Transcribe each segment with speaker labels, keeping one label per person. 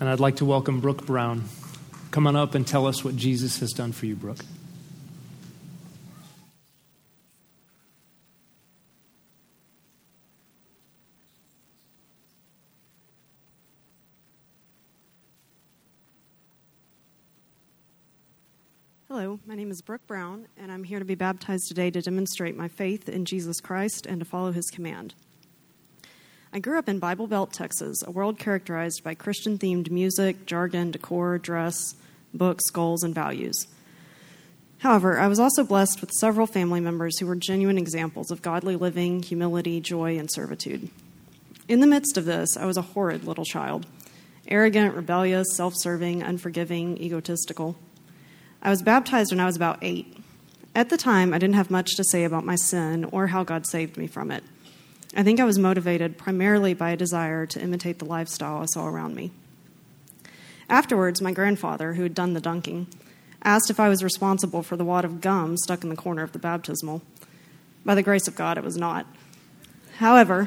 Speaker 1: and I'd like to welcome Brooke Brown. Come on up and tell us what Jesus has done for you, Brooke.
Speaker 2: Hello, my name is Brooke Brown, and I'm here to be baptized today to demonstrate my faith in Jesus Christ and to follow his command. I grew up in Bible Belt, Texas, a world characterized by Christian-themed music, jargon, decor, dress, books, goals, and values. However, I was also blessed with several family members who were genuine examples of godly living, humility, joy, and servitude. In the midst of this, I was a horrid little child, arrogant, rebellious, self-serving, unforgiving, egotistical. I was baptized when I was about 8. At the time, I didn't have much to say about my sin or how God saved me from it. I think I was motivated primarily by a desire to imitate the lifestyle I saw around me. Afterwards, my grandfather, who had done the dunking, asked if I was responsible for the wad of gum stuck in the corner of the baptismal. By the grace of God, it was not. However,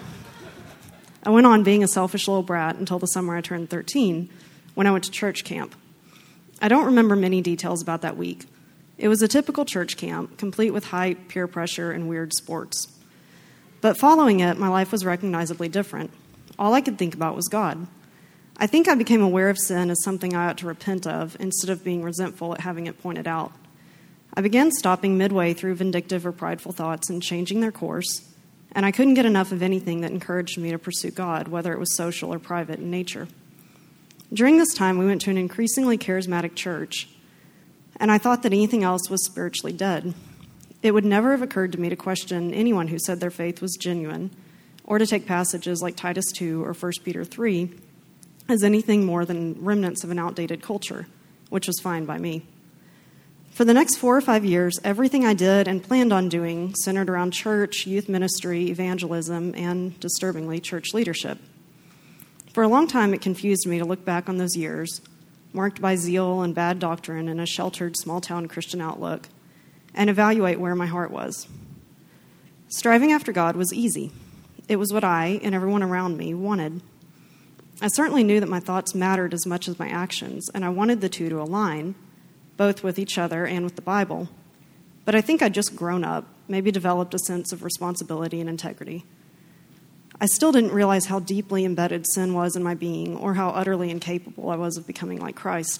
Speaker 2: I went on being a selfish little brat until the summer I turned 13, when I went to church camp. I don't remember many details about that week. It was a typical church camp, complete with hype, peer pressure, and weird sports. But following it, my life was recognizably different. All I could think about was God. I think I became aware of sin as something I ought to repent of instead of being resentful at having it pointed out. I began stopping midway through vindictive or prideful thoughts and changing their course, and I couldn't get enough of anything that encouraged me to pursue God, whether it was social or private in nature. During this time, we went to an increasingly charismatic church, and I thought that anything else was spiritually dead. It would never have occurred to me to question anyone who said their faith was genuine, or to take passages like Titus 2 or 1 Peter 3 as anything more than remnants of an outdated culture, which was fine by me. For the next 4 or 5 years, everything I did and planned on doing centered around church, youth ministry, evangelism, and, disturbingly, church leadership. For a long time, it confused me to look back on those years, marked by zeal and bad doctrine and a sheltered, small-town Christian outlook, and evaluate where my heart was. Striving after God was easy. It was what I, and everyone around me, wanted. I certainly knew that my thoughts mattered as much as my actions, and I wanted the two to align, both with each other and with the Bible. But I think I'd just grown up, maybe developed a sense of responsibility and integrity. I still didn't realize how deeply embedded sin was in my being or how utterly incapable I was of becoming like Christ.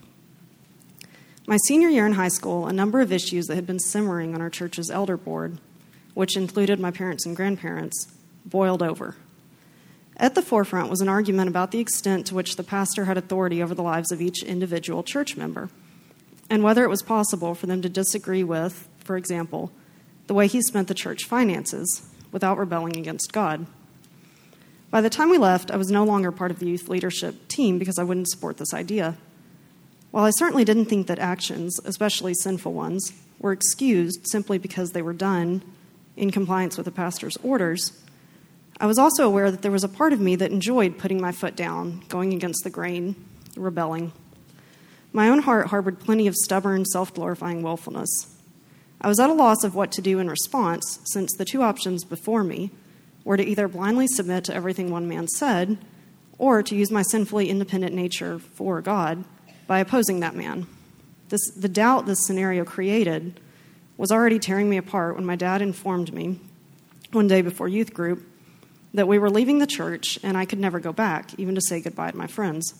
Speaker 2: My senior year in high school, a number of issues that had been simmering on our church's elder board, which included my parents and grandparents, boiled over. At the forefront was an argument about the extent to which the pastor had authority over the lives of each individual church member, and whether it was possible for them to disagree with, for example, the way he spent the church finances without rebelling against God. By the time we left, I was no longer part of the youth leadership team because I wouldn't support this idea. While I certainly didn't think that actions, especially sinful ones, were excused simply because they were done in compliance with the pastor's orders, I was also aware that there was a part of me that enjoyed putting my foot down, going against the grain, rebelling. My own heart harbored plenty of stubborn, self-glorifying willfulness. I was at a loss of what to do in response, since the two options before me were to either blindly submit to everything one man said, or to use my sinfully independent nature for God by opposing that man. The doubt this scenario created was already tearing me apart when my dad informed me, one day before youth group, that we were leaving the church and I could never go back, even to say goodbye to my friends.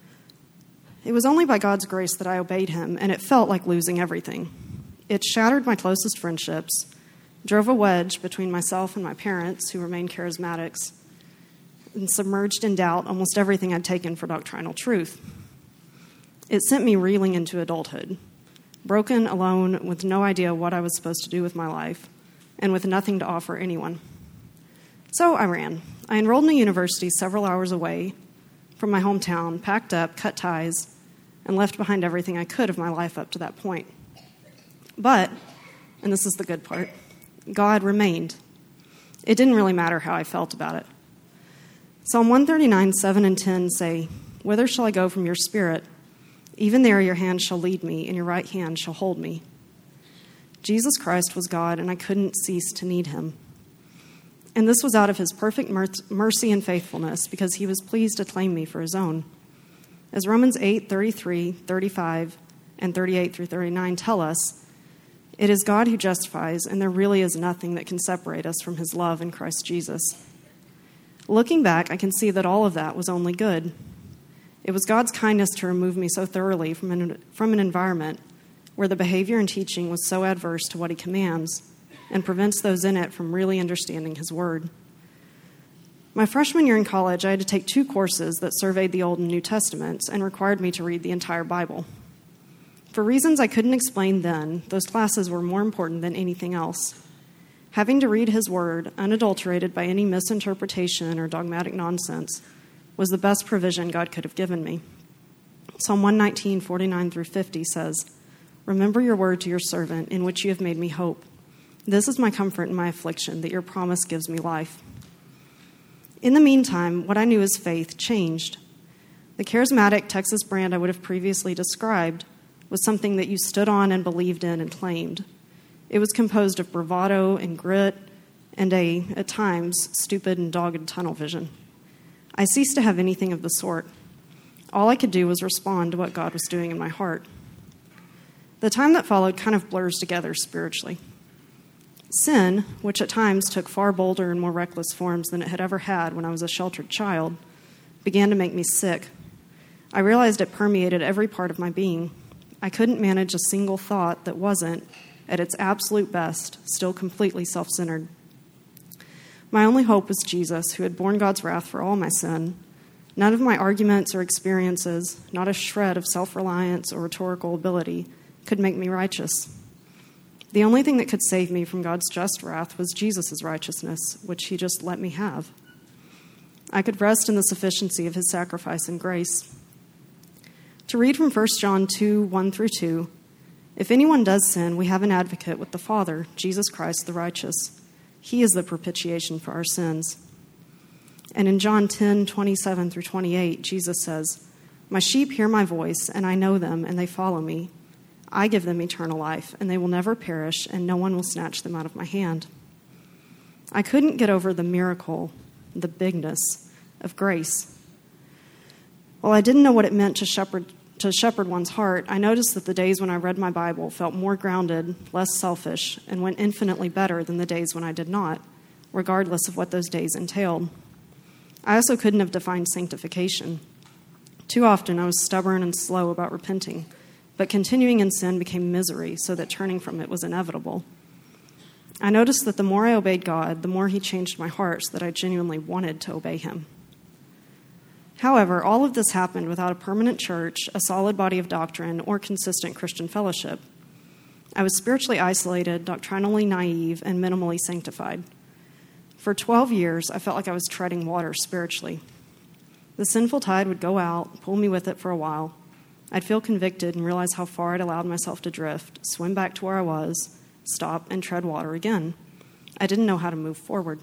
Speaker 2: It was only by God's grace that I obeyed him, and it felt like losing everything. It shattered my closest friendships, drove a wedge between myself and my parents, who remained charismatics, and submerged in doubt almost everything I'd taken for doctrinal truth. It sent me reeling into adulthood, broken, alone, with no idea what I was supposed to do with my life, and with nothing to offer anyone. So I ran. I enrolled in a university several hours away from my hometown, packed up, cut ties, and left behind everything I could of my life up to that point. But, and this is the good part, God remained. It didn't really matter how I felt about it. Psalm 139, 7 and 10 say, "Whither shall I go from your spirit? Even there your hand shall lead me, and your right hand shall hold me." Jesus Christ was God, and I couldn't cease to need him. And this was out of his perfect mercy and faithfulness, because he was pleased to claim me for his own. As Romans 8:33, 35, and 38 through 39 tell us, it is God who justifies, and there really is nothing that can separate us from his love in Christ Jesus. Looking back, I can see that all of that was only good. It was God's kindness to remove me so thoroughly from an environment where the behavior and teaching was so adverse to what he commands and prevents those in it from really understanding his word. My freshman year in college, I had to take 2 courses that surveyed the Old and New Testaments and required me to read the entire Bible. For reasons I couldn't explain then, those classes were more important than anything else. Having to read his word, unadulterated by any misinterpretation or dogmatic nonsense, was the best provision God could have given me. Psalm 119, 49 through 50 says, "Remember your word to your servant, in which you have made me hope. This is my comfort in my affliction, that your promise gives me life." In the meantime, what I knew as faith changed. The charismatic Texas brand I would have previously described was something that you stood on and believed in and claimed. It was composed of bravado and grit and at times, stupid and dogged tunnel vision. I ceased to have anything of the sort. All I could do was respond to what God was doing in my heart. The time that followed kind of blurs together spiritually. Sin, which at times took far bolder and more reckless forms than it had ever had when I was a sheltered child, began to make me sick. I realized it permeated every part of my being. I couldn't manage a single thought that wasn't, at its absolute best, still completely self-centered. My only hope was Jesus, who had borne God's wrath for all my sin. None of my arguments or experiences, not a shred of self-reliance or rhetorical ability, could make me righteous. The only thing that could save me from God's just wrath was Jesus' righteousness, which he just let me have. I could rest in the sufficiency of his sacrifice and grace. To read from 1 John 2, 1 through 2, "If anyone does sin, we have an advocate with the Father, Jesus Christ the righteous. He is the propitiation for our sins." And in John 10, 27 through 28, Jesus says, "My sheep hear my voice, and I know them, and they follow me. I give them eternal life, and they will never perish, and no one will snatch them out of my hand." I couldn't get over the miracle, the bigness of grace. While I didn't know what it meant to shepherd one's heart, I noticed that the days when I read my Bible felt more grounded, less selfish, and went infinitely better than the days when I did not, regardless of what those days entailed. I also couldn't have defined sanctification. Too often I was stubborn and slow about repenting, but continuing in sin became misery, so that turning from it was inevitable. I noticed that the more I obeyed God, the more he changed my heart so that I genuinely wanted to obey him. However, all of this happened without a permanent church, a solid body of doctrine, or consistent Christian fellowship. I was spiritually isolated, doctrinally naive, and minimally sanctified. For 12 years, I felt like I was treading water spiritually. The sinful tide would go out, pull me with it for a while. I'd feel convicted and realize how far I'd allowed myself to drift, swim back to where I was, stop, and tread water again. I didn't know how to move forward.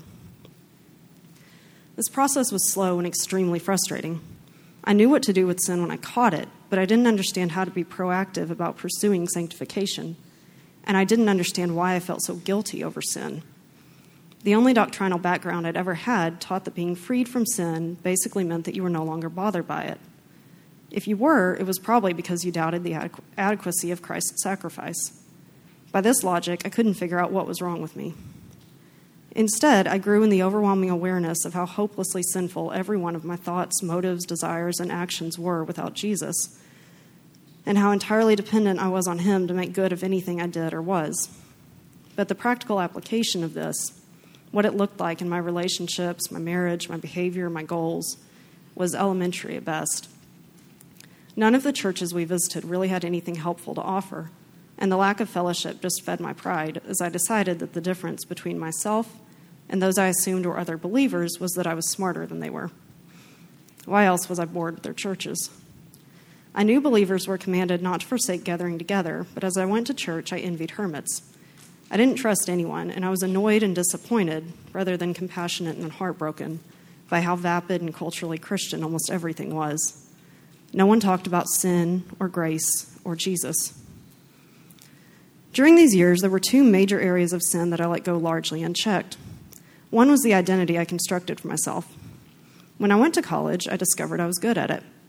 Speaker 2: This process was slow and extremely frustrating. I knew what to do with sin when I caught it, but I didn't understand how to be proactive about pursuing sanctification, and I didn't understand why I felt so guilty over sin. The only doctrinal background I'd ever had taught that being freed from sin basically meant that you were no longer bothered by it. If you were, it was probably because you doubted the adequacy of Christ's sacrifice. By this logic, I couldn't figure out what was wrong with me. Instead, I grew in the overwhelming awareness of how hopelessly sinful every one of my thoughts, motives, desires, and actions were without Jesus, and how entirely dependent I was on him to make good of anything I did or was. But the practical application of this, what it looked like in my relationships, my marriage, my behavior, my goals, was elementary at best. None of the churches we visited really had anything helpful to offer, and the lack of fellowship just fed my pride as I decided that the difference between myself and those I assumed were other believers was that I was smarter than they were. Why else was I bored with their churches? I knew believers were commanded not to forsake gathering together, but as I went to church, I envied hermits. I didn't trust anyone, and I was annoyed and disappointed, rather than compassionate and heartbroken, by how vapid and culturally Christian almost everything was. No one talked about sin or grace or Jesus. During these years, there were 2 major areas of sin that I let go largely unchecked. One was the identity I constructed for myself. When I went to college, I discovered I was good at it.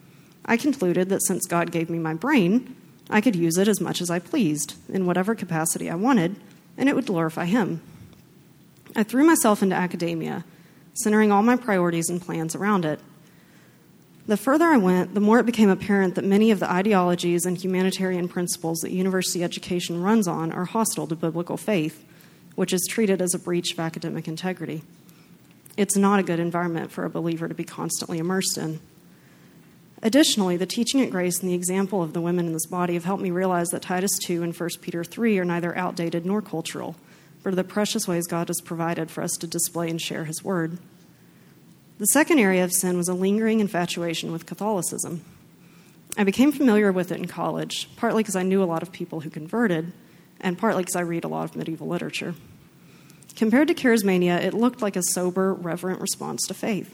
Speaker 2: I concluded that since God gave me my brain, I could use it as much as I pleased, in whatever capacity I wanted, and it would glorify Him. I threw myself into academia, centering all my priorities and plans around it. The further I went, the more it became apparent that many of the ideologies and humanitarian principles that university education runs on are hostile to biblical faith, which is treated as a breach of academic integrity. It's not a good environment for a believer to be constantly immersed in. Additionally, the teaching at Grace and the example of the women in this body have helped me realize that Titus 2 and 1 Peter 3 are neither outdated nor cultural, but are the precious ways God has provided for us to display and share His Word. The second area of sin was a lingering infatuation with Catholicism. I became familiar with it in college, partly because I knew a lot of people who converted, and partly because I read a lot of medieval literature. Compared to charismania, it looked like a sober, reverent response to faith.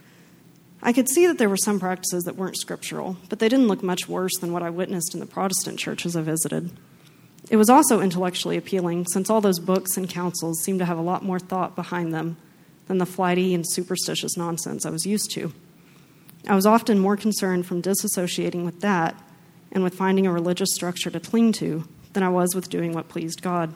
Speaker 2: I could see that there were some practices that weren't scriptural, but they didn't look much worse than what I witnessed in the Protestant churches I visited. It was also intellectually appealing, since all those books and councils seemed to have a lot more thought behind them than the flighty and superstitious nonsense I was used to. I was often more concerned from disassociating with that and with finding a religious structure to cling to than I was with doing what pleased God.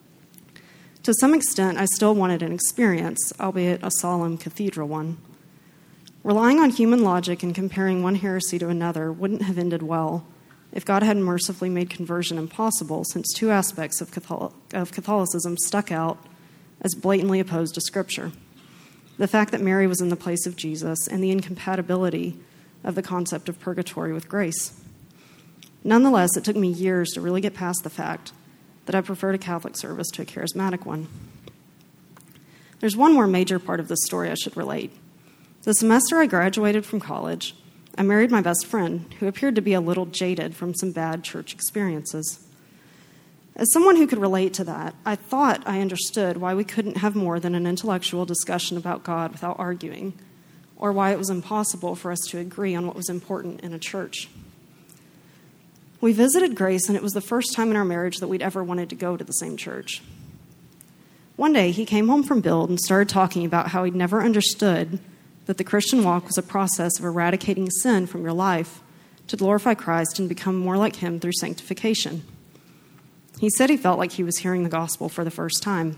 Speaker 2: To some extent, I still wanted an experience, albeit a solemn cathedral one. Relying on human logic and comparing one heresy to another wouldn't have ended well if God hadn't mercifully made conversion impossible, since two aspects of Catholicism stuck out as blatantly opposed to Scripture: the fact that Mary was in the place of Jesus and the incompatibility of the concept of purgatory with grace. Nonetheless, it took me years to really get past the fact that I preferred a Catholic service to a charismatic one. There's one more major part of this story I should relate. The semester I graduated from college, I married my best friend, who appeared to be a little jaded from some bad church experiences. As someone who could relate to that, I thought I understood why we couldn't have more than an intellectual discussion about God without arguing, or why it was impossible for us to agree on what was important in a church. We visited Grace, and it was the first time in our marriage that we'd ever wanted to go to the same church. One day, he came home from Build and started talking about how he'd never understood that the Christian walk was a process of eradicating sin from your life to glorify Christ and become more like Him through sanctification. He said he felt like he was hearing the gospel for the first time.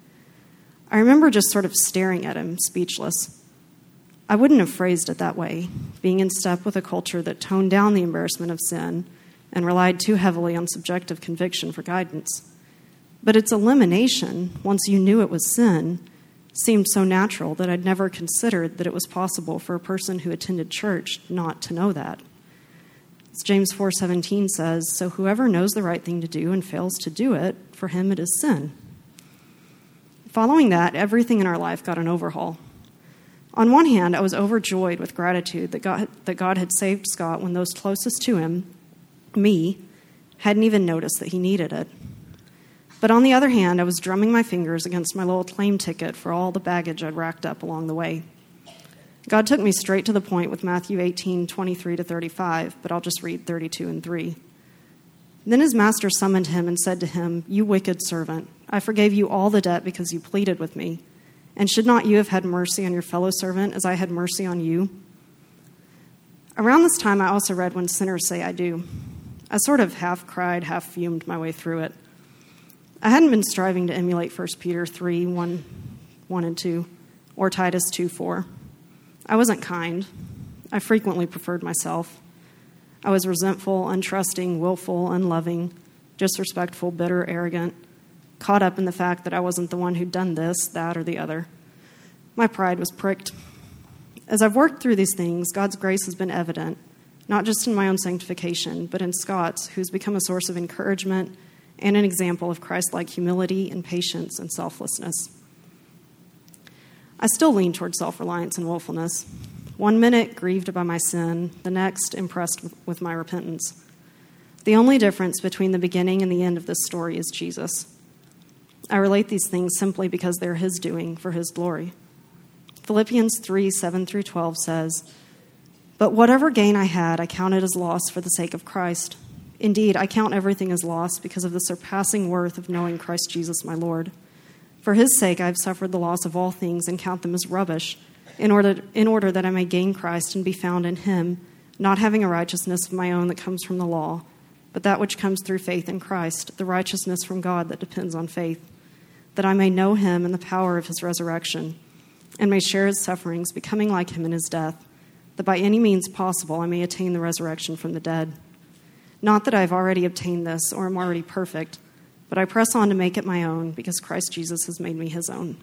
Speaker 2: I remember just sort of staring at him, speechless. I wouldn't have phrased it that way, being in step with a culture that toned down the embarrassment of sin and relied too heavily on subjective conviction for guidance. But its elimination, once you knew it was sin, seemed so natural that I'd never considered that it was possible for a person who attended church not to know that. As James 4:17 says, "So whoever knows the right thing to do and fails to do it, for him it is sin." Following that, everything in our life got an overhaul. On one hand, I was overjoyed with gratitude that God had saved Scott when those closest to him, me, hadn't even noticed that he needed it. But on the other hand, I was drumming my fingers against my little claim ticket for all the baggage I'd racked up along the way. God took me straight to the point with Matthew 18:23-35, but I'll just read 32 and 3. Then his master summoned him and said to him, "You wicked servant, I forgave you all the debt because you pleaded with me. And should not you have had mercy on your fellow servant as I had mercy on you?" Around this time, I also read When Sinners Say I Do. I sort of half cried, half fumed my way through it. I hadn't been striving to emulate 1 Peter 3:1 and 2, or Titus 2:4. I wasn't kind. I frequently preferred myself. I was resentful, untrusting, willful, unloving, disrespectful, bitter, arrogant, caught up in the fact that I wasn't the one who'd done this, that, or the other. My pride was pricked. As I've worked through these things, God's grace has been evident, not just in my own sanctification, but in Scott's, who's become a source of encouragement and an example of Christ-like humility and patience and selflessness. I still lean toward self-reliance and willfulness. One minute grieved by my sin, the next impressed with my repentance. The only difference between the beginning and the end of this story is Jesus. I relate these things simply because they're His doing for His glory. Philippians 3:7-12 says, "But whatever gain I had, I counted as loss for the sake of Christ. Indeed, I count everything as loss because of the surpassing worth of knowing Christ Jesus my Lord. For His sake I have suffered the loss of all things and count them as rubbish, in order that I may gain Christ and be found in Him, not having a righteousness of my own that comes from the law, but that which comes through faith in Christ, the righteousness from God that depends on faith, that I may know him and the power of his resurrection, and may share his sufferings, becoming like him in his death, that by any means possible I may attain the resurrection from the dead. Not that I have already obtained this or am already perfect, but I press on to make it my own, because Christ Jesus has made me his own.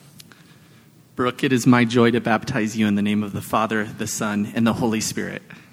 Speaker 3: Brooke, it is my joy to baptize you in the name of the Father, the Son, and the Holy Spirit.